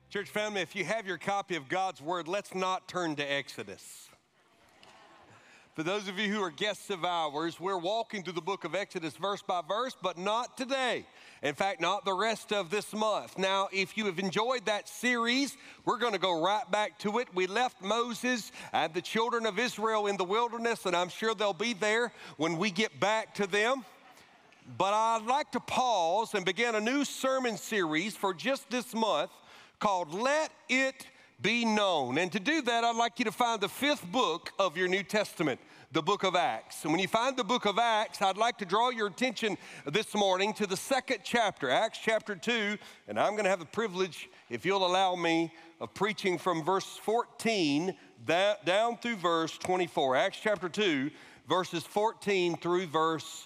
Church family, if you have your copy of God's Word, let's not turn to Exodus. For those of you who are guests of ours, we're walking through the book of Exodus verse by verse, but not today. In fact, not the rest of this month. Now, if you have enjoyed that series, we're going to go right back to it. We left Moses and the children of Israel in the wilderness, and I'm sure they'll be there when we get back to them. But I'd like to pause and begin a new sermon series for just this month called Let It Be Known. And to do that, I'd like you to find the fifth book of your New Testament, the book of Acts. And when you find the book of Acts, I'd like to draw your attention this morning to the second chapter, Acts chapter 2. And I'm going to have the privilege, if you'll allow me, of preaching from verse 14 down through verse 24. Acts chapter 2, verses 14 through verse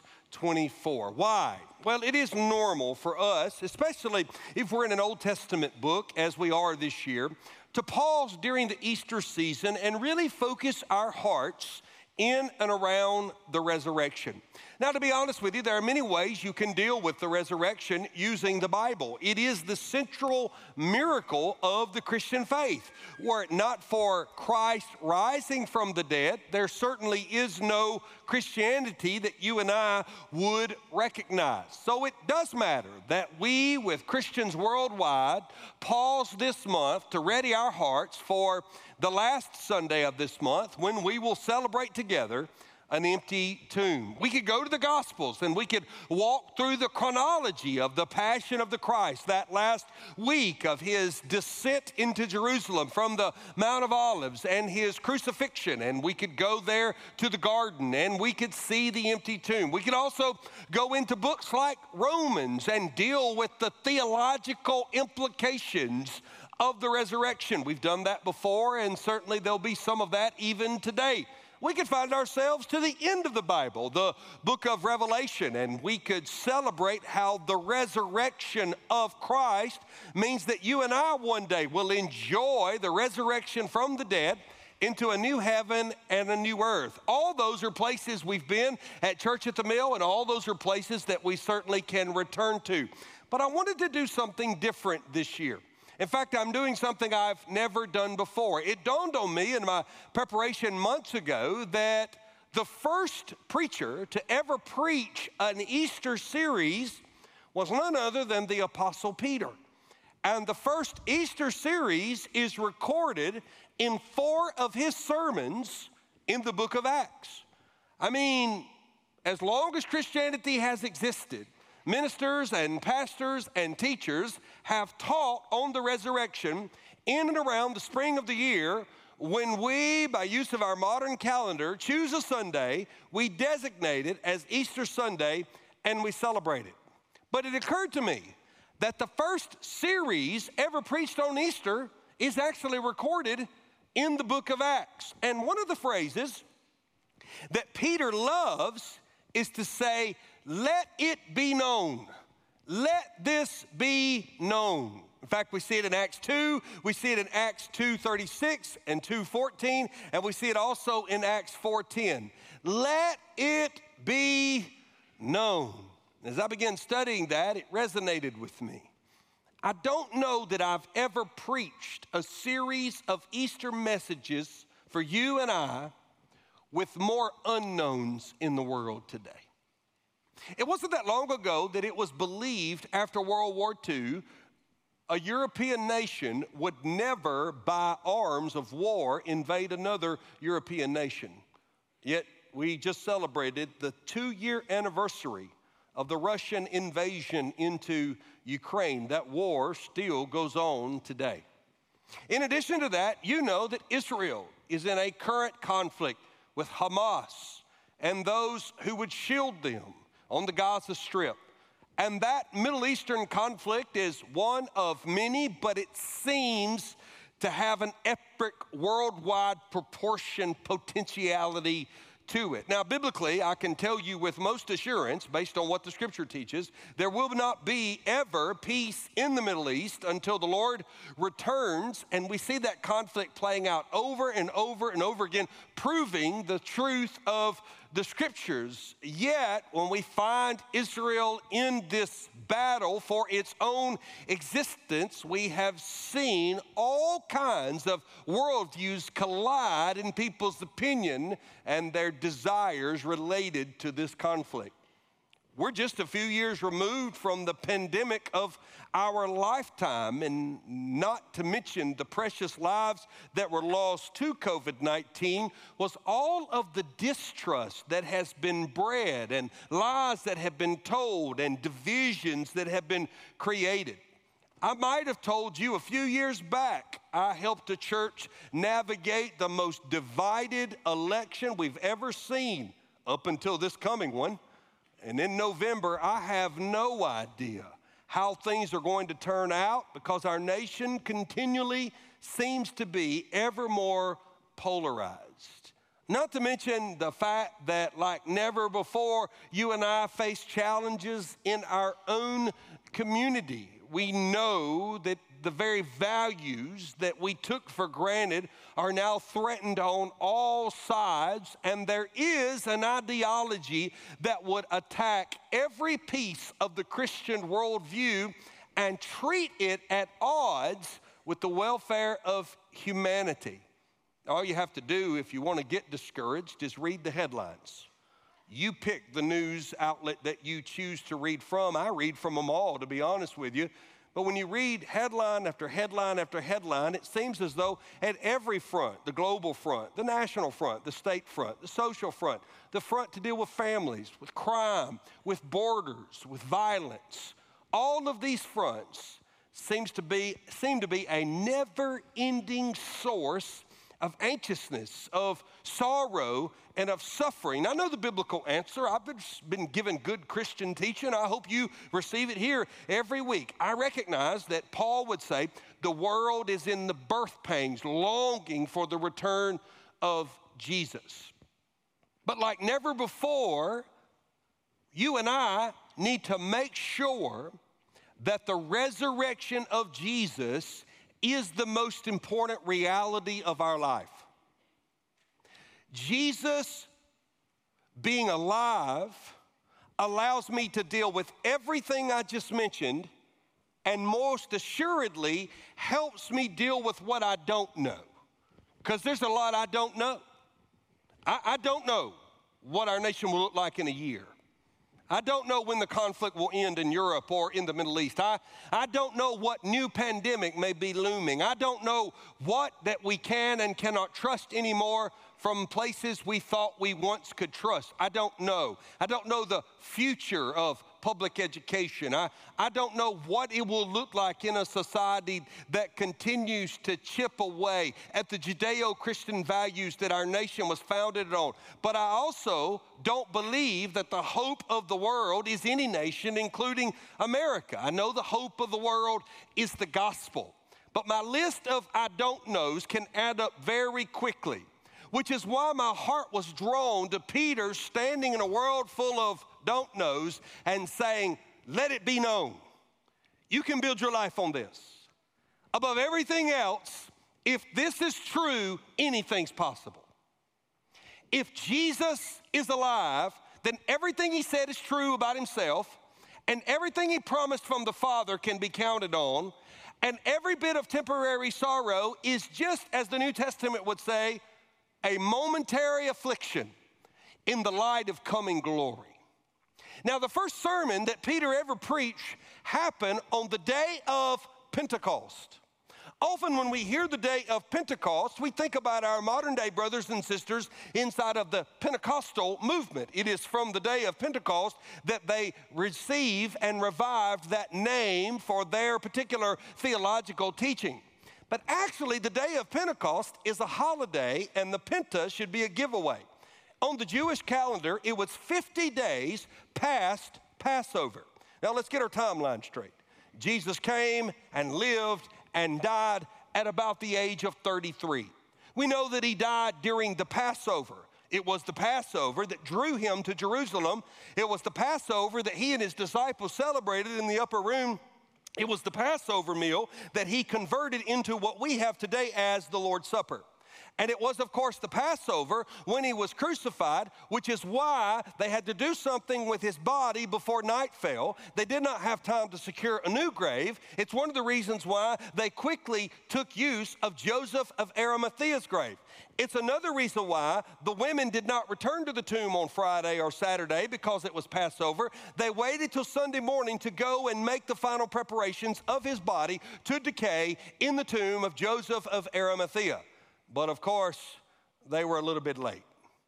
24. Why? Well, it is normal for us, especially if we're in an Old Testament book, as we are this year, to pause during the Easter season and really focus our hearts in and around the resurrection. Now, to be honest with you, there are many ways you can deal with the resurrection using the Bible. It is the central miracle of the Christian faith. Were it not for Christ rising from the dead, there certainly is no Christianity that you and I would recognize. So it does matter that we, with Christians worldwide, pause this month to ready our hearts for the last Sunday of this month when we will celebrate together an empty tomb. We could go to the Gospels and we could walk through the chronology of the Passion of the Christ, that last week of his descent into Jerusalem from the Mount of Olives and his crucifixion. And we could go there to the garden and we could see the empty tomb. We could also go into books like Romans and deal with the theological implications of the resurrection. We've done that before, and certainly there'll be some of that even today. We could find ourselves to the end of the Bible, the book of Revelation, and we could celebrate how the resurrection of Christ means that you and I one day will enjoy the resurrection from the dead into a new heaven and a new earth. All those are places we've been at Church at the Mill, and all those are places that we certainly can return to. But I wanted to do something different this year. In fact, I'm doing something I've never done before. It dawned on me in my preparation months ago that the first preacher to ever preach an Easter series was none other than the Apostle Peter. And the first Easter series is recorded in 4 of his sermons in the book of Acts. I mean, as long as Christianity has existed, ministers and pastors and teachers have taught on the resurrection in and around the spring of the year when we, by use of our modern calendar, choose a Sunday, we designate it as Easter Sunday, and we celebrate it. But it occurred to me that the first series ever preached on Easter is actually recorded in the book of Acts. And one of the phrases that Peter loves is to say, "Let it be known." Let this be known. In fact, we see it in Acts 2, we see it in Acts 2:36 and 2:14, and we see it also in Acts 4:10. Let it be known. As I began studying that, it resonated with me. I don't know that I've ever preached a series of Easter messages for you and I with more unknowns in the world today. It wasn't that long ago that it was believed after World War II, a European nation would never, by arms of war, invade another European nation. Yet we just celebrated the 2-year anniversary of the Russian invasion into Ukraine. That war still goes on today. In addition to that, you know that Israel is in a current conflict with Hamas and those who would shield them on the Gaza Strip. And that Middle Eastern conflict is one of many, but it seems to have an epic worldwide proportion potentiality to it. Now, biblically, I can tell you with most assurance, based on what the Scripture teaches, there will not be ever peace in the Middle East until the Lord returns, and we see that conflict playing out over and over and over again, proving the truth of the scriptures. Yet, when we find Israel in this battle for its own existence, we have seen all kinds of worldviews collide in people's opinion and their desires related to this conflict. We're just a few years removed from the pandemic of our lifetime, and not to mention the precious lives that were lost to COVID-19 was all of the distrust that has been bred and lies that have been told and divisions that have been created. I might have told you a few years back, I helped a church navigate the most divided election we've ever seen up until this coming one. And in November, I have no idea how things are going to turn out because our nation continually seems to be ever more polarized. Not to mention the fact that like never before, you and I face challenges in our own community. We know that the very values that we took for granted are now threatened on all sides, and there is an ideology that would attack every piece of the Christian worldview and treat it at odds with the welfare of humanity. All you have to do if you want to get discouraged is read the headlines. You pick the news outlet that you choose to read from. I read from them all, to be honest with you. But when you read headline after headline after headline, it seems as though at every front, the global front, the national front, the state front, the social front, the front to deal with families, with crime, with borders, with violence, all of these fronts seem to be a never-ending source of anxiousness, of sorrow, and of suffering. I know the biblical answer. I've been given good Christian teaching. I hope you receive it here every week. I recognize that Paul would say the world is in the birth pangs, longing for the return of Jesus. But like never before, you and I need to make sure that the resurrection of Jesus is the most important reality of our life. Jesus being alive allows me to deal with everything I just mentioned, and most assuredly helps me deal with what I don't know. Because there's a lot I don't know. I don't know what our nation will look like in a year. I don't know when the conflict will end in Europe or in the Middle East. I don't know what new pandemic may be looming. I don't know what that we can and cannot trust anymore from places we thought we once could trust. I don't know. I don't know the future of public education. I don't know what it will look like in a society that continues to chip away at the Judeo-Christian values that our nation was founded on. But I also don't believe that the hope of the world is any nation, including America. I know the hope of the world is the gospel. But my list of I don't knows can add up very quickly, which is why my heart was drawn to Peter standing in a world full of don't knows and saying, let it be known. You can build your life on this. Above everything else, if this is true, anything's possible. If Jesus is alive, then everything he said is true about himself, and everything he promised from the Father can be counted on, and every bit of temporary sorrow is just, as the New Testament would say, a momentary affliction in the light of coming glory. Now, the first sermon that Peter ever preached happened on the day of Pentecost. Often when we hear the day of Pentecost, we think about our modern day brothers and sisters inside of the Pentecostal movement. It is from the day of Pentecost that they receive and revive that name for their particular theological teaching. But actually, the day of Pentecost is a holiday, and the Penta should be a giveaway. On the Jewish calendar, it was 50 days past Passover. Now, let's get our timeline straight. Jesus came and lived and died at about the age of 33. We know that he died during the Passover. It was the Passover that drew him to Jerusalem. It was the Passover that he and his disciples celebrated in the upper room. It was the Passover meal that he converted into what we have today as the Lord's Supper. And it was, of course, the Passover when he was crucified, which is why they had to do something with his body before night fell. They did not have time to secure a new grave. It's one of the reasons why they quickly took use of Joseph of Arimathea's grave. It's another reason why the women did not return to the tomb on Friday or Saturday because it was Passover. They waited till Sunday morning to go and make the final preparations of his body to decay in the tomb of Joseph of Arimathea. But of course, they were a little bit late.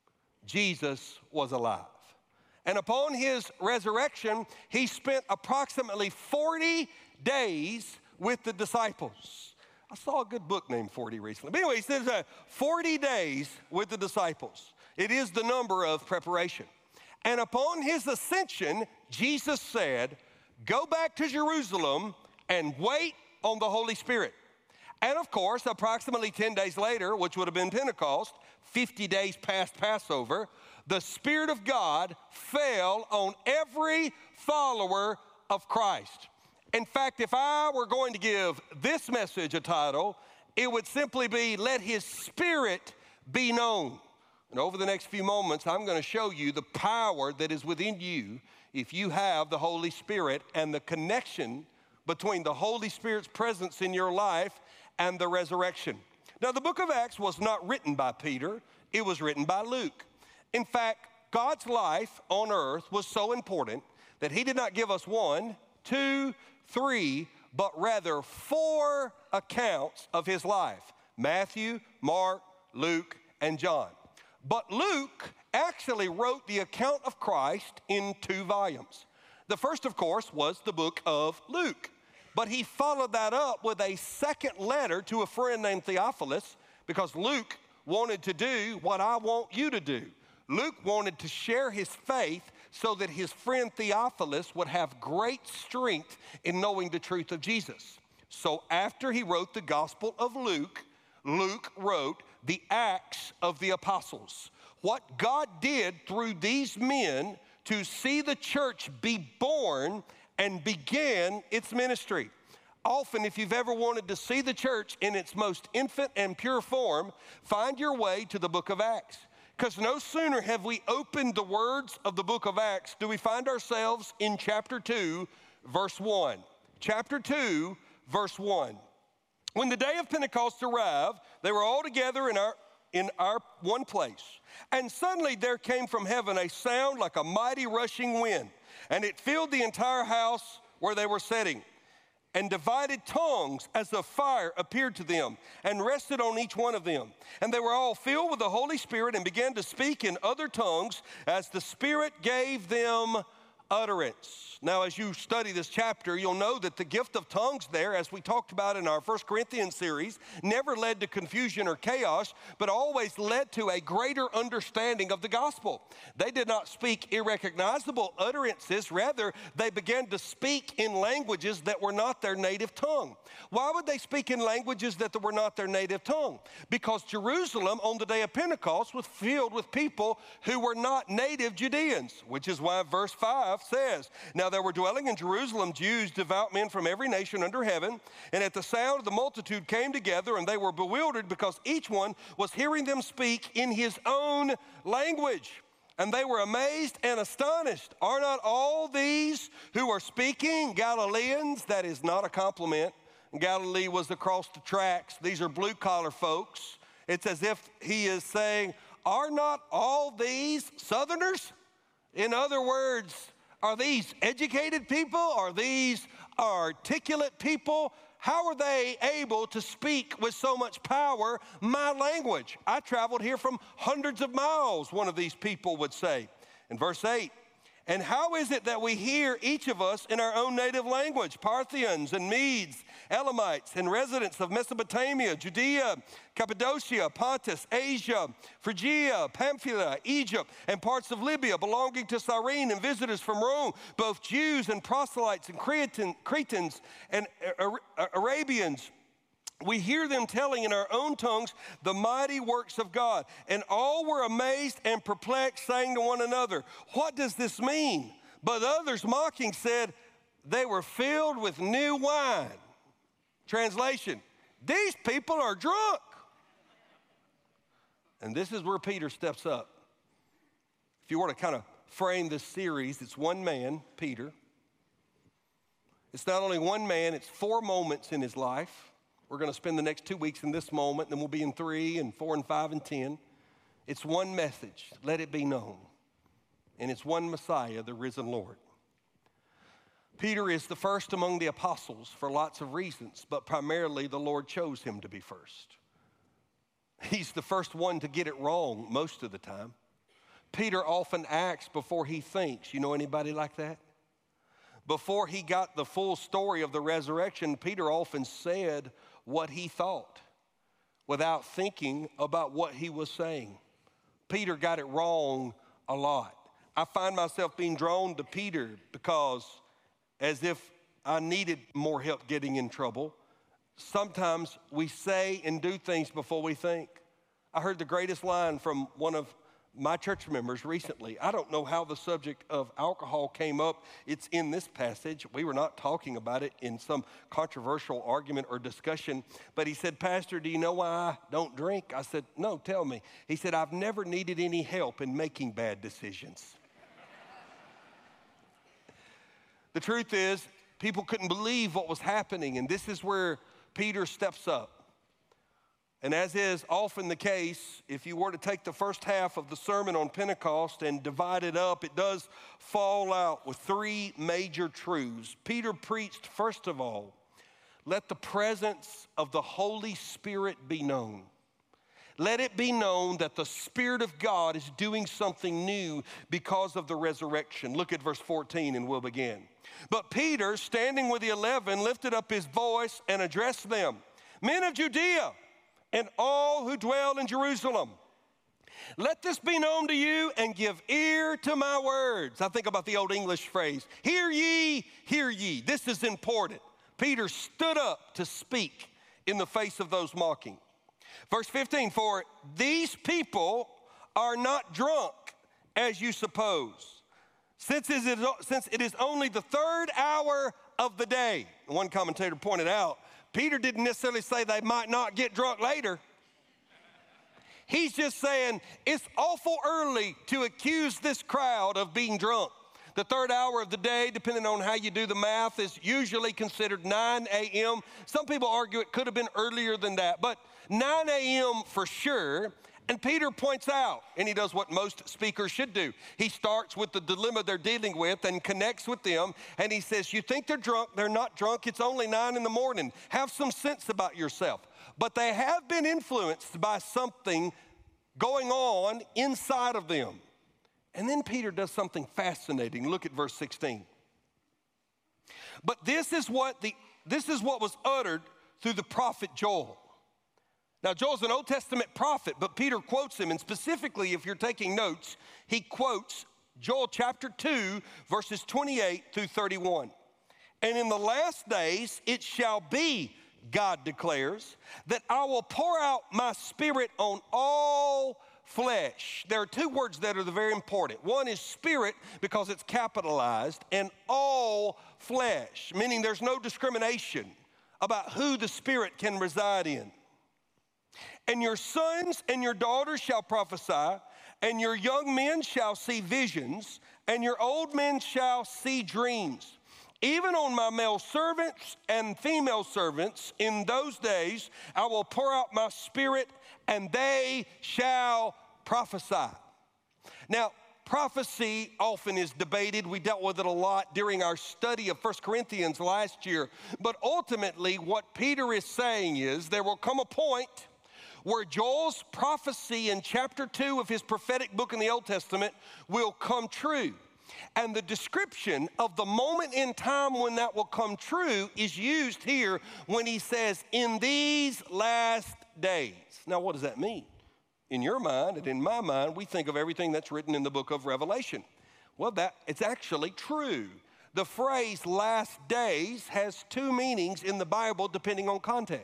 Jesus was alive. And upon his resurrection, he spent approximately 40 days with the disciples. I saw a good book named 40 recently. But anyway, he says 40 days with the disciples. It is the number of preparation. And upon his ascension, Jesus said, "Go back to Jerusalem and wait on the Holy Spirit." And of course, approximately 10 days later, which would have been Pentecost, 50 days past Passover, the Spirit of God fell on every follower of Christ. In fact, if I were going to give this message a title, it would simply be, "Let His Spirit Be Known." And over the next few moments, I'm going to show you the power that is within you if you have the Holy Spirit and the connection between the Holy Spirit's presence in your life and the resurrection. Now, the book of Acts was not written by Peter. It was written by Luke. In fact, God's life on earth was so important that he did not give us 1, 2, 3, but rather 4 accounts of his life: Matthew, Mark, Luke, and John. But Luke actually wrote the account of Christ in 2 volumes. The first, of course, was the book of Luke. But he followed that up with a second letter to a friend named Theophilus, because Luke wanted to do what I want you to do. Luke wanted to share his faith so that his friend Theophilus would have great strength in knowing the truth of Jesus. So after he wrote the Gospel of Luke, Luke wrote the Acts of the Apostles. What God did through these men to see the church be born and begin its ministry. Often, if you've ever wanted to see the church in its most infant and pure form, find your way to the book of Acts. Because no sooner have we opened the words of the book of Acts do we find ourselves in chapter 2, verse 1. Chapter 2, verse 1. When the day of Pentecost arrived, they were all together in our one place. And suddenly there came from heaven a sound like a mighty rushing wind, and it filled the entire house where they were sitting. And divided tongues as of fire appeared to them and rested on each one of them. And they were all filled with the Holy Spirit and began to speak in other tongues as the Spirit gave them utterance. Now, as you study this chapter, you'll know that the gift of tongues there, as we talked about in our 1 Corinthians series, never led to confusion or chaos, but always led to a greater understanding of the gospel. They did not speak irrecognizable utterances. Rather, they began to speak in languages that were not their native tongue. Why would they speak in languages that were not their native tongue? Because Jerusalem on the day of Pentecost was filled with people who were not native Judeans, which is why verse 5 says, "Now there were dwelling in Jerusalem Jews, devout men from every nation under heaven, and at the sound of the multitude came together, and they were bewildered because each one was hearing them speak in his own language. And they were amazed and astonished. Are not all these who are speaking Galileans?" That is not a compliment. Galilee was across the tracks. These are blue-collar folks. It's as if he is saying, "Are not all these Southerners?" In other words, are these educated people? Are these articulate people? How are they able to speak with so much power my language? I traveled here from hundreds of miles, one of these people would say. In verse 8, "And how is it that we hear each of us in our own native language? Parthians and Medes, Elamites, and residents of Mesopotamia, Judea, Cappadocia, Pontus, Asia, Phrygia, Pamphylia, Egypt, and parts of Libya belonging to Cyrene, and visitors from Rome, both Jews and proselytes and Cretans and Arabians. We hear them telling in our own tongues the mighty works of God." And all were amazed and perplexed, saying to one another, "What does this mean?" But others mocking said, "They were filled with new wine." Translation, "These people are drunk." And this is where Peter steps up. If you were to kind of frame this series, it's one man, Peter. It's not only one man, it's 4 moments in his life. We're going to spend the next 2 weeks in this moment, then we'll be in 3 and 4 and 5 and 10. It's one message, let it be known. And it's one Messiah, the risen Lord. Peter is the first among the apostles for lots of reasons, but primarily the Lord chose him to be first. He's the first one to get it wrong most of the time. Peter often acts before he thinks. You know anybody like that? Before he got the full story of the resurrection, Peter often said what he thought without thinking about what he was saying. Peter got it wrong a lot. I find myself being drawn to Peter because, as if I needed more help getting in trouble, sometimes we say and do things before we think. I heard the greatest line from one of my church members recently. I don't know how the subject of alcohol came up. It's in this passage. We were not talking about it in some controversial argument or discussion. But he said, "Pastor, do you know why I don't drink?" I said, "No, tell me." He said, "I've never needed any help in making bad decisions." The truth is, people couldn't believe what was happening. And this is where Peter steps up. And as is often the case, if you were to take the first half of the sermon on Pentecost and divide it up, it does fall out with 3 major truths. Peter preached, first of all, let the presence of the Holy Spirit be known. Let it be known that the Spirit of God is doing something new because of the resurrection. Look at verse 14 and we'll begin. But Peter, standing with the 11, lifted up his voice and addressed them. "Men of Judea, and all who dwell in Jerusalem, let this be known to you and give ear to my words." I think about the old English phrase, "Hear ye, hear ye." This is important. Peter stood up to speak in the face of those mocking. Verse 15, "For these people are not drunk as you suppose, since it is only the 3rd hour of the day." One commentator pointed out, Peter didn't necessarily say they might not get drunk later. He's just saying it's awful early to accuse this crowd of being drunk. The 3rd hour of the day, depending on how you do the math, is usually considered 9 a.m. Some people argue it could have been earlier than that, but 9 a.m. for sure. And Peter points out, and he does what most speakers should do. He starts with the dilemma they're dealing with and connects with them. And he says, you think they're drunk. They're not drunk. It's only 9 in the morning. Have some sense about yourself. But they have been influenced by something going on inside of them. And then Peter does something fascinating. Look at verse 16. "But this is what was uttered through the prophet Joel." Now, Joel's an Old Testament prophet, but Peter quotes him. And specifically, if you're taking notes, he quotes Joel chapter 2, verses 28 through 31. "And in the last days it shall be, God declares, that I will pour out my spirit on all flesh." There are 2 words that are very important. One is spirit, because it's capitalized, and all flesh, meaning there's no discrimination about who the Spirit can reside in. "And your sons and your daughters shall prophesy, and your young men shall see visions, and your old men shall see dreams. Even on my male servants and female servants in those days, I will pour out my spirit, and they shall prophesy." Now, prophecy often is debated. We dealt with it a lot during our study of 1 Corinthians last year. But ultimately, what Peter is saying is there will come a point where Joel's prophecy in chapter 2 of his prophetic book in the Old Testament will come true. And the description of the moment in time when that will come true is used here when he says, "in these last days." Now, what does that mean? In your mind and in my mind, we think of everything that's written in the book of Revelation. Well, it's actually true. The phrase "last days" has 2 meanings in the Bible depending on context.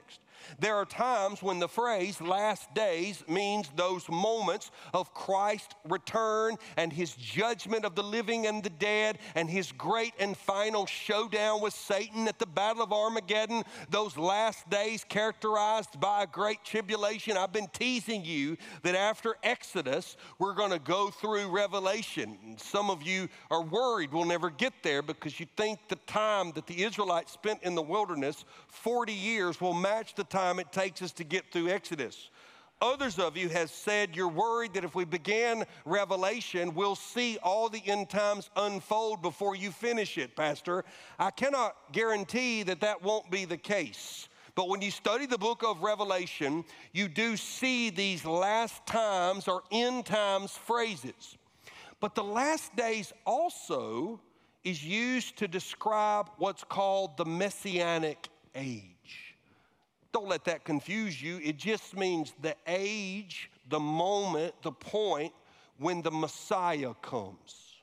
There are times when the phrase last days means those moments of Christ's return and his judgment of the living and the dead and his great and final showdown with Satan at the Battle of Armageddon, those last days characterized by a great tribulation. I've been teasing you that after Exodus, we're going to go through Revelation. Some of you are worried we'll never get there because you think the time that the Israelites spent in the wilderness, 40 years, will match the time it takes us to get through Exodus. Others of you have said you're worried that if we begin Revelation, we'll see all the end times unfold before you finish it, Pastor. I cannot guarantee that that won't be the case. But when you study the book of Revelation, you do see these last times or end times phrases. But the last days also is used to describe what's called the Messianic age. Don't let that confuse you. It just means the age, the moment, the point when the Messiah comes.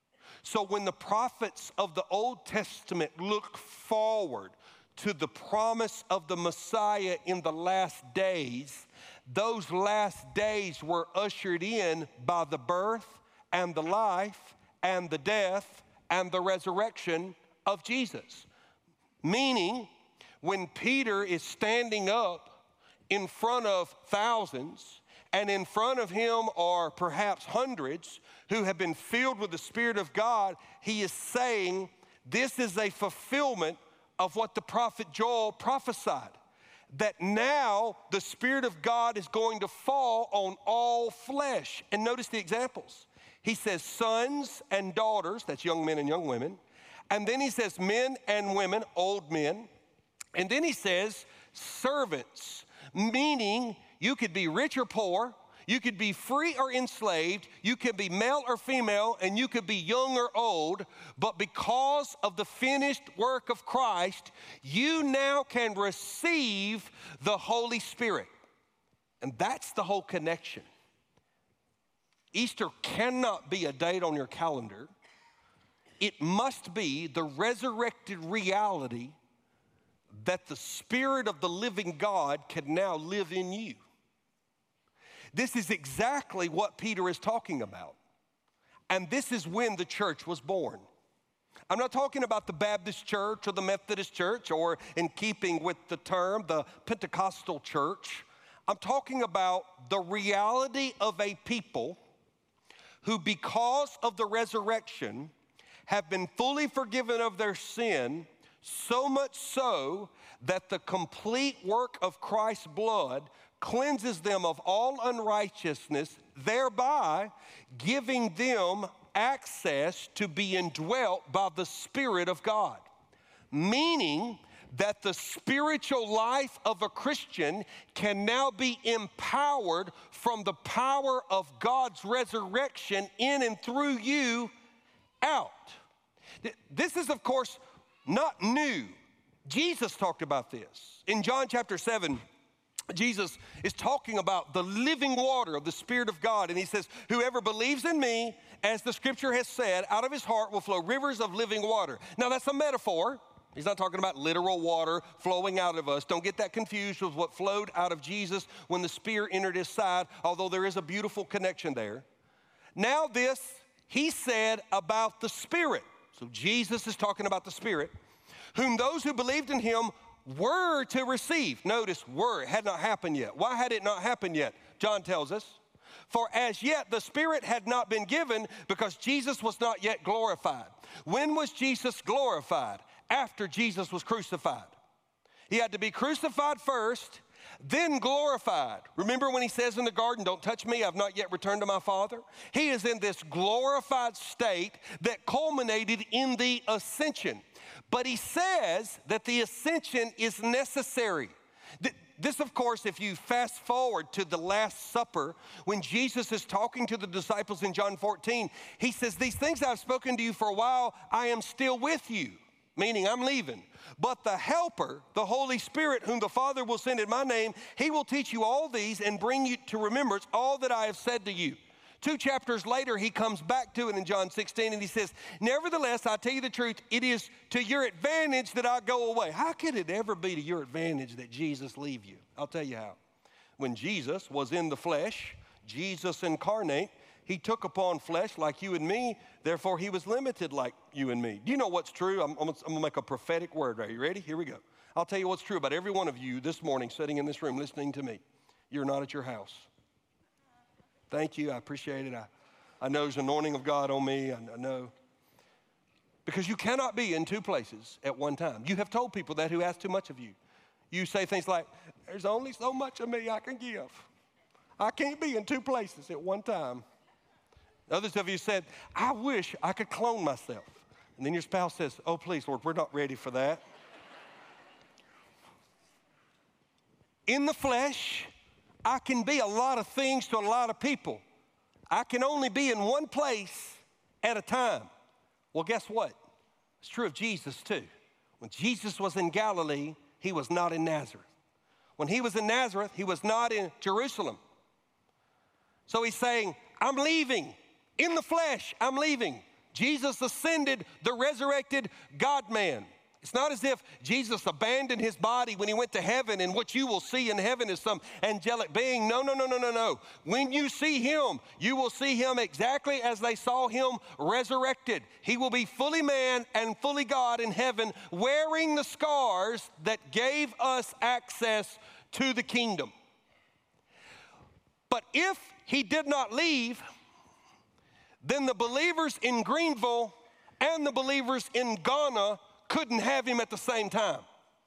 So when the prophets of the Old Testament look forward to the promise of the Messiah in the last days, those last days were ushered in by the birth and the life and the death and the resurrection of Jesus. Meaning, when Peter is standing up in front of thousands, and in front of him are perhaps hundreds who have been filled with the Spirit of God, he is saying, this is a fulfillment of what the prophet Joel prophesied, that now the Spirit of God is going to fall on all flesh. And notice the examples. He says sons and daughters, that's young men and young women. And then he says men and women, old men. And then he says servants, meaning you could be rich or poor, you could be free or enslaved, you could be male or female, and you could be young or old, but because of the finished work of Christ, you now can receive the Holy Spirit. And that's the whole connection. Easter cannot be a date on your calendar. It must be the resurrected reality that the Spirit of the living God can now live in you. This is exactly what Peter is talking about. And this is when the church was born. I'm not talking about the Baptist church or the Methodist church or, in keeping with the term, the Pentecostal church. I'm talking about the reality of a people who, because of the resurrection, have been fully forgiven of their sin, so much so that the complete work of Christ's blood cleanses them of all unrighteousness, thereby giving them access to be indwelt by the Spirit of God. Meaning that the spiritual life of a Christian can now be empowered from the power of God's resurrection in and through you out. This is, of course, not new. Jesus talked about this. In John chapter 7, Jesus is talking about the living water of the Spirit of God. And he says, whoever believes in me, as the scripture has said, out of his heart will flow rivers of living water. Now that's a metaphor. He's not talking about literal water flowing out of us. Don't get that confused with what flowed out of Jesus when the spear entered his side, although there is a beautiful connection there. Now this, he said about the Spirit. So Jesus is talking about the Spirit, whom those who believed in him were to receive. Notice, were. It had not happened yet. Why had it not happened yet? John tells us. For as yet the Spirit had not been given because Jesus was not yet glorified. When was Jesus glorified? After Jesus was crucified. He had to be crucified first, then glorified. Remember when he says in the garden, don't touch me, I've not yet returned to my Father? He is in this glorified state that culminated in the ascension. But he says that the ascension is necessary. This, of course, if you fast forward to the Last Supper, when Jesus is talking to the disciples in John 14, he says, these things I've spoken to you for a while, I am still with you, meaning I'm leaving. But the Helper, the Holy Spirit, whom the Father will send in my name, he will teach you all these and bring you to remembrance all that I have said to you. 2 chapters later, he comes back to it in John 16, and he says, nevertheless, I tell you the truth, it is to your advantage that I go away. How could it ever be to your advantage that Jesus leave you? I'll tell you how. When Jesus was in the flesh, Jesus incarnate, he took upon flesh like you and me, therefore he was limited like you and me. Do you know what's true? I'm going to make a prophetic word. Are you ready? Here we go. I'll tell you what's true about every one of you this morning sitting in this room listening to me. You're not at your house. Thank you. I appreciate it. I know there's anointing of God on me. I know. Because you cannot be in two places at one time. You have told people that who ask too much of you. You say things like, there's only so much of me I can give. I can't be in two places at one time. Others of you said, I wish I could clone myself. And then your spouse says, oh, please, Lord, we're not ready for that. In the flesh, I can be a lot of things to a lot of people. I can only be in one place at a time. Well, guess what? It's true of Jesus too. When Jesus was in Galilee, he was not in Nazareth. When he was in Nazareth, he was not in Jerusalem. So he's saying, I'm leaving. In the flesh, I'm leaving. Jesus ascended, the resurrected God-man. It's not as if Jesus abandoned his body when he went to heaven, and what you will see in heaven is some angelic being. No. When you see him, you will see him exactly as they saw him resurrected. He will be fully man and fully God in heaven, wearing the scars that gave us access to the kingdom. But if he did not leave, then the believers in Greenville and the believers in Ghana couldn't have him at the same time.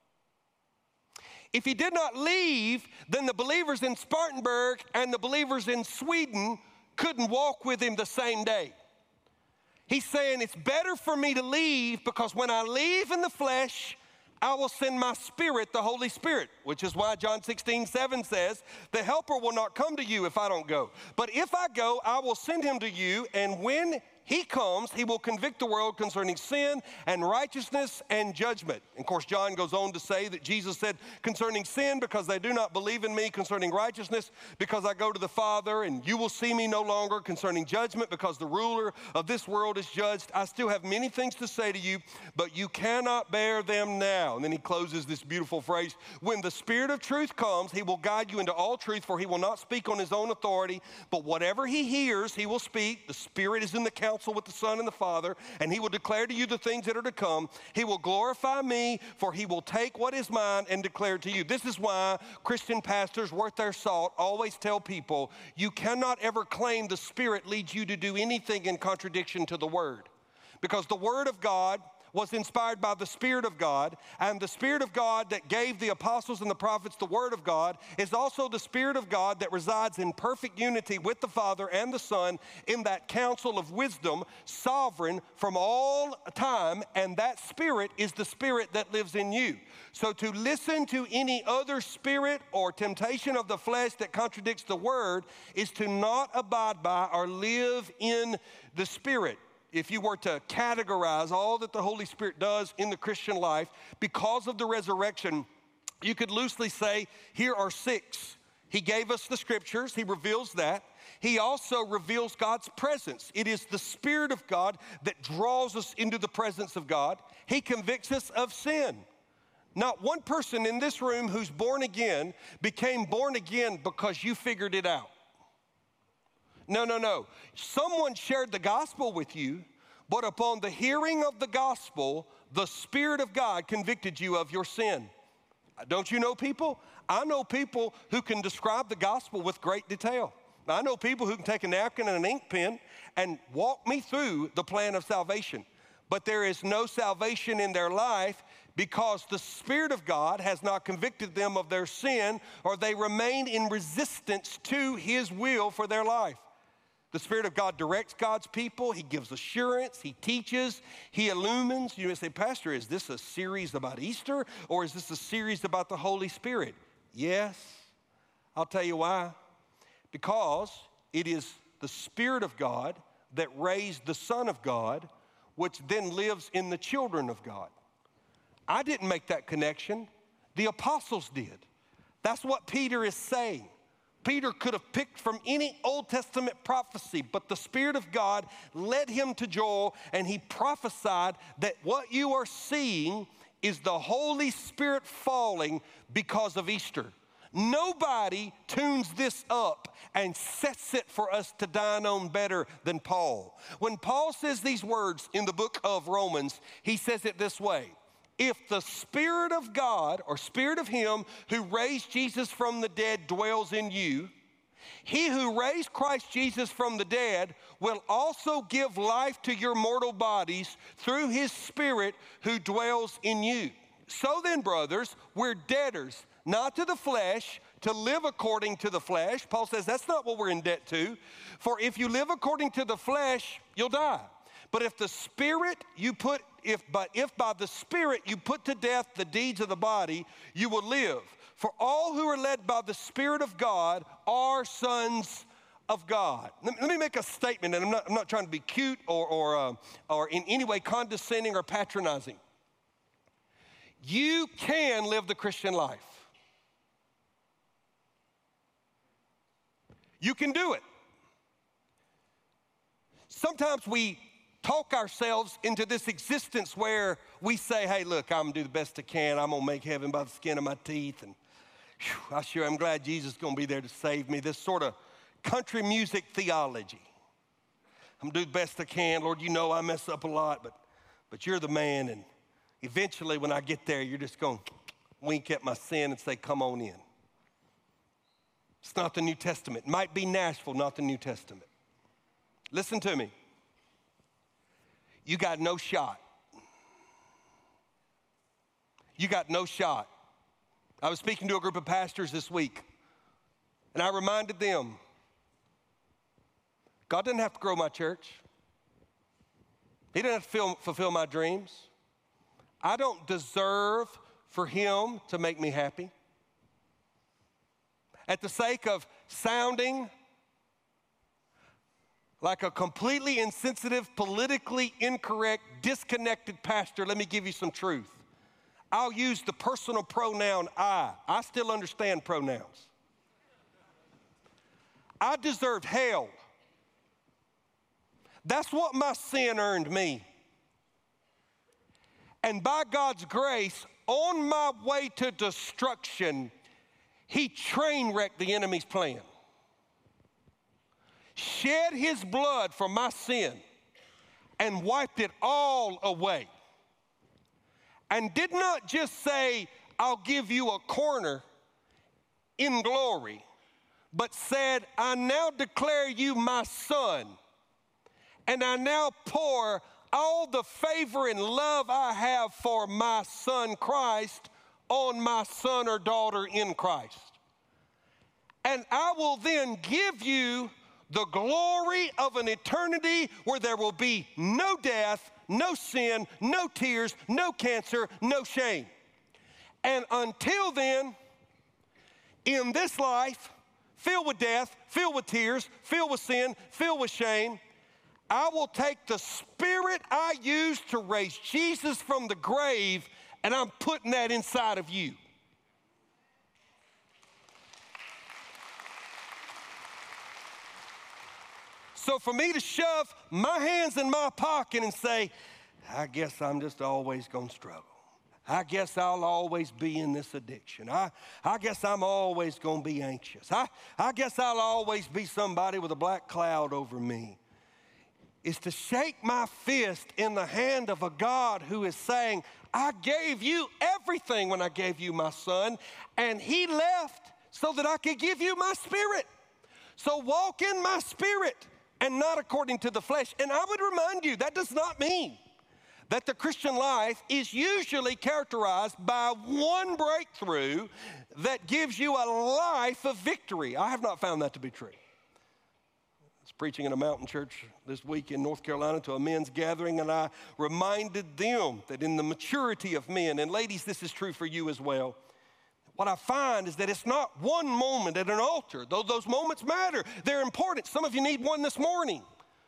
If he did not leave, then the believers in Spartanburg and the believers in Sweden couldn't walk with him the same day. He's saying it's better for me to leave, because when I leave in the flesh, I will send my spirit, the Holy Spirit, which is why John 16:7 says, the helper will not come to you if I don't go. But if I go, I will send him to you, and when he comes, he will convict the world concerning sin and righteousness and judgment. And of course, John goes on to say that Jesus said concerning sin, because they do not believe in me, concerning righteousness, because I go to the Father, and you will see me no longer, concerning judgment, because the ruler of this world is judged. I still have many things to say to you, but you cannot bear them now. And then he closes this beautiful phrase, when the Spirit of truth comes, he will guide you into all truth, for he will not speak on his own authority, but whatever he hears, he will speak. The Spirit is in the council with the Son and the Father, and he will declare to you the things that are to come. He will glorify me, for he will take what is mine and declare it to you. This is why Christian pastors worth their salt always tell people, you cannot ever claim the Spirit leads you to do anything in contradiction to the Word. Because the Word of God was inspired by the Spirit of God, and the Spirit of God that gave the apostles and the prophets the Word of God is also the Spirit of God that resides in perfect unity with the Father and the Son in that council of wisdom, sovereign from all time, and that Spirit is the Spirit that lives in you. So to listen to any other spirit or temptation of the flesh that contradicts the Word is to not abide by or live in the Spirit. If you were to categorize all that the Holy Spirit does in the Christian life because of the resurrection, you could loosely say, here are 6. He gave us the scriptures. He reveals that. He also reveals God's presence. It is the Spirit of God that draws us into the presence of God. He convicts us of sin. Not one person in this room who's born again became born again because you figured it out. No. Someone shared the gospel with you, but upon the hearing of the gospel, the Spirit of God convicted you of your sin. Don't you know people? I know people who can describe the gospel with great detail. I know people who can take a napkin and an ink pen and walk me through the plan of salvation. But there is no salvation in their life because the Spirit of God has not convicted them of their sin, or they remain in resistance to His will for their life. The Spirit of God directs God's people. He gives assurance. He teaches. He illumines. You may say, Pastor, is this a series about Easter, or is this a series about the Holy Spirit? Yes. I'll tell you why. Because it is the Spirit of God that raised the Son of God, which then lives in the children of God. I didn't make that connection. The apostles did. That's what Peter is saying. Peter could have picked from any Old Testament prophecy, but the Spirit of God led him to Joel, and he prophesied that what you are seeing is the Holy Spirit falling because of Easter. Nobody tunes this up and sets it for us to dine on better than Paul. When Paul says these words in the book of Romans, he says it this way: if the Spirit of God, or Spirit of Him who raised Jesus from the dead dwells in you, He who raised Christ Jesus from the dead will also give life to your mortal bodies through His Spirit who dwells in you. So then, brothers, we're debtors, not to the flesh, to live according to the flesh. Paul says that's not what we're in debt to. For if you live according to the flesh, you'll die. But if the Spirit you put, if by the Spirit you put to death the deeds of the body, you will live. For all who are led by the Spirit of God are sons of God. Let me make a statement, and I'm not trying to be cute or in any way condescending or patronizing. You can live the Christian life. You can do it. Sometimes we talk ourselves into this existence where we say, hey, look, I'm going to do the best I can. I'm going to make heaven by the skin of my teeth. And I'm glad Jesus is going to be there to save me. This sort of country music theology. I'm going to do the best I can. Lord, you know I mess up a lot, but you're the man. And eventually when I get there, you're just going to wink at my sin and say, come on in. It's not the New Testament. It might be Nashville, not the New Testament. Listen to me. You got no shot. You got no shot. I was speaking to a group of pastors this week, and I reminded them, God doesn't have to grow my church. He doesn't have to fulfill my dreams. I don't deserve for Him to make me happy. At the sake of sounding like a completely insensitive, politically incorrect, disconnected pastor, let me give you some truth. I'll use the personal pronoun I. I still understand pronouns. I deserved hell. That's what my sin earned me. And by God's grace, on my way to destruction, He train wrecked the enemy's plan. Shed His blood for my sin and wiped it all away. And did not just say, I'll give you a corner in glory, but said, I now declare you my son, and I now pour all the favor and love I have for my son Christ on my son or daughter in Christ. And I will then give you the glory of an eternity where there will be no death, no sin, no tears, no cancer, no shame. And until then, in this life, filled with death, filled with tears, filled with sin, filled with shame, I will take the Spirit I used to raise Jesus from the grave, and I'm putting that inside of you. So for me to shove my hands in my pocket and say, I guess I'm just always going to struggle. I guess I'll always be in this addiction. I guess I'm always going to be anxious. I guess I'll always be somebody with a black cloud over me. Is to shake my fist in the hand of a God who is saying, I gave you everything when I gave you my son, and He left so that I could give you my Spirit. So walk in my Spirit and not according to the flesh. And I would remind you, that does not mean that the Christian life is usually characterized by one breakthrough that gives you a life of victory. I have not found that to be true. I was preaching in a mountain church this week in North Carolina to a men's gathering, and I reminded them that in the maturity of men, and ladies, this is true for you as well, what I find is that it's not one moment at an altar, though those moments matter. They're important. Some of you need one this morning.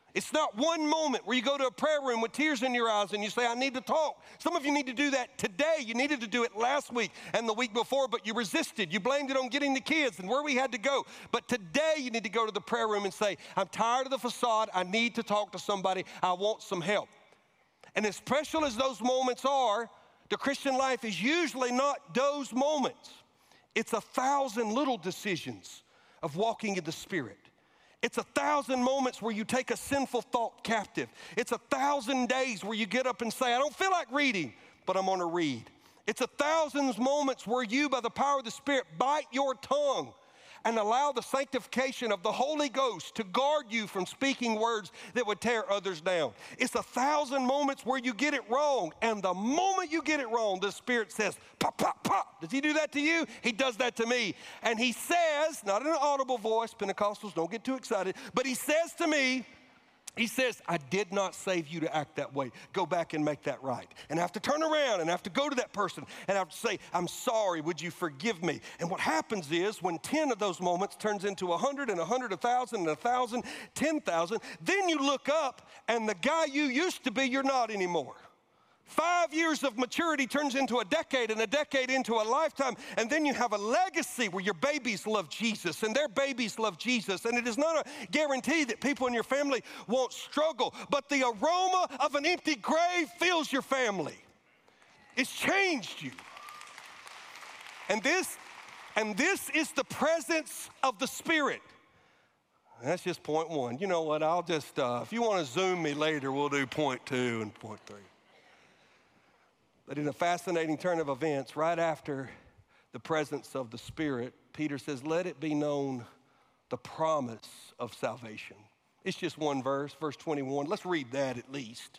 It's not one moment where you go to a prayer room with tears in your eyes and you say, I need to talk. Some of you need to do that today. You needed to do it last week and the week before, but you resisted. You blamed it on getting the kids and where we had to go. But today you need to go to the prayer room and say, I'm tired of the facade. I need to talk to somebody. I want some help. And as special as those moments are, the Christian life is usually not those moments. It's 1,000 little decisions of walking in the Spirit. It's 1,000 moments where you take a sinful thought captive. It's 1,000 days where you get up and say, I don't feel like reading, but I'm going to read. It's 1,000 moments where you, by the power of the Spirit, bite your tongue and allow the sanctification of the Holy Ghost to guard you from speaking words that would tear others down. It's 1,000 moments where you get it wrong, and the moment you get it wrong, the Spirit says, pop, pop, pop. Does he do that to you? He does that to me. And he says, not in an audible voice, Pentecostals, don't get too excited, but he says to me, he says, I did not save you to act that way. Go back and make that right. And I have to turn around and I have to go to that person and I have to say, I'm sorry, would you forgive me? And what happens is when 10 of those moments turns into 100 and 100, 1,000 and 1,000, 10,000, then you look up and the guy you used to be, you're not anymore. 5 years of maturity turns into a decade and a decade into a lifetime. And then you have a legacy where your babies love Jesus and their babies love Jesus. And it is not a guarantee that people in your family won't struggle, but the aroma of an empty grave fills your family. It's changed you. And this is the presence of the Spirit. That's just point one. You know what? I'll just, if you want to Zoom me later, we'll do point 2 and point 3. But in a fascinating turn of events, right after the presence of the Spirit, Peter says, let it be known the promise of salvation. It's just one verse, verse 21. Let's read that at least.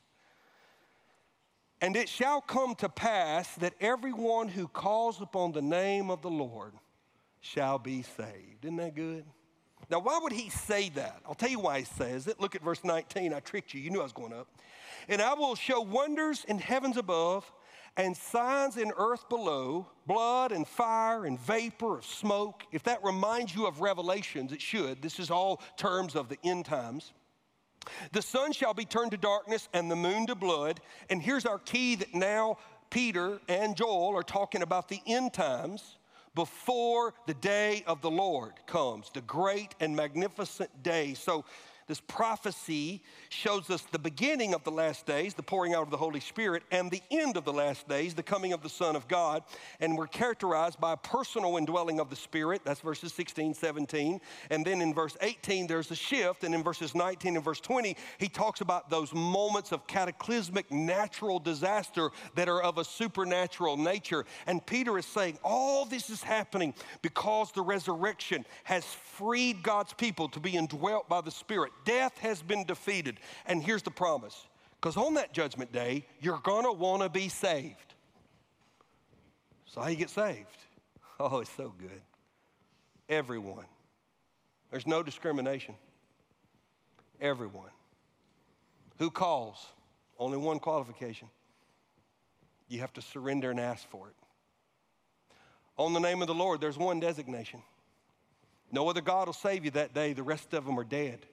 And it shall come to pass that everyone who calls upon the name of the Lord shall be saved. Isn't that good? Now, why would he say that? I'll tell you why he says it. Look at verse 19. I tricked you. You knew I was going up. And I will show wonders in heavens above and signs in earth below, blood and fire and vapor of smoke. If that reminds you of Revelations, it should. This is all terms of the end times. The sun shall be turned to darkness and the moon to blood. And here's our key that now Peter and Joel are talking about the end times before the day of the Lord comes, the great and magnificent day. So this prophecy shows us the beginning of the last days, the pouring out of the Holy Spirit, and the end of the last days, the coming of the Son of God. And we're characterized by a personal indwelling of the Spirit. That's verses 16, 17. And then in verse 18, there's a shift. And in verses 19 and verse 20, he talks about those moments of cataclysmic natural disaster that are of a supernatural nature. And Peter is saying all this is happening because the resurrection has freed God's people to be indwelt by the Spirit. Death has been defeated. And here's the promise. Because on that judgment day, you're going to want to be saved. So how you get saved? Oh, it's so good. Everyone. There's no discrimination. Everyone. Who calls? Only one qualification. You have to surrender and ask for it. On the name of the Lord, there's one designation. No other God will save you that day. The rest of them are dead.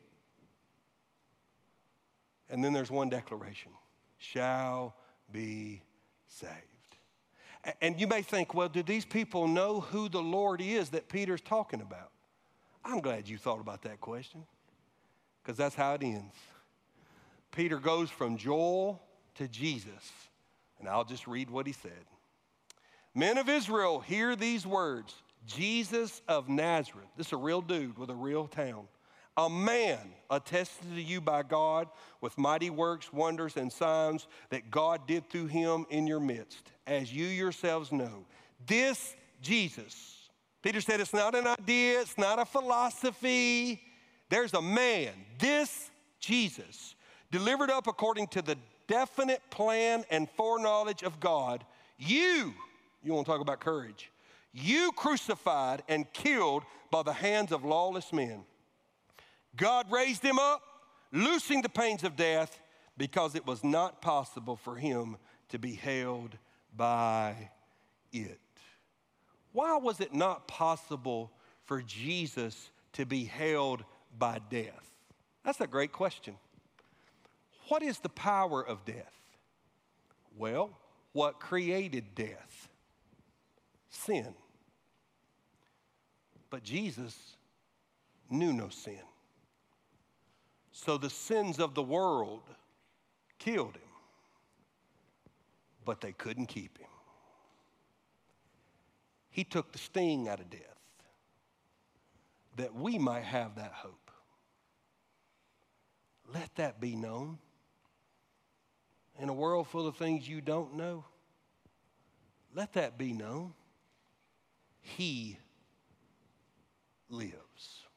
And then there's one declaration. Shall be saved. And you may think, well, do these people know who the Lord is that Peter's talking about? I'm glad you thought about that question, because that's how it ends. Peter goes from Joel to Jesus, and I'll just read what he said. Men of Israel, hear these words. Jesus of Nazareth, this is a real dude with a real town, a man attested to you by God with mighty works, wonders, and signs that God did through him in your midst, as you yourselves know. This Jesus, Peter said it's not an idea, it's not a philosophy. There's a man, this Jesus, delivered up according to the definite plan and foreknowledge of God. You want to talk about courage, you crucified and killed by the hands of lawless men. God raised him up, loosing the pains of death, because it was not possible for him to be held by it. Why was it not possible for Jesus to be held by death? That's a great question. what is the power of death? Well, what created death? Sin. But Jesus knew no sin. So the sins of the world killed him, but they couldn't keep him. He took the sting out of death that we might have that hope. Let that be known. In a world full of things you don't know, let that be known. He lives.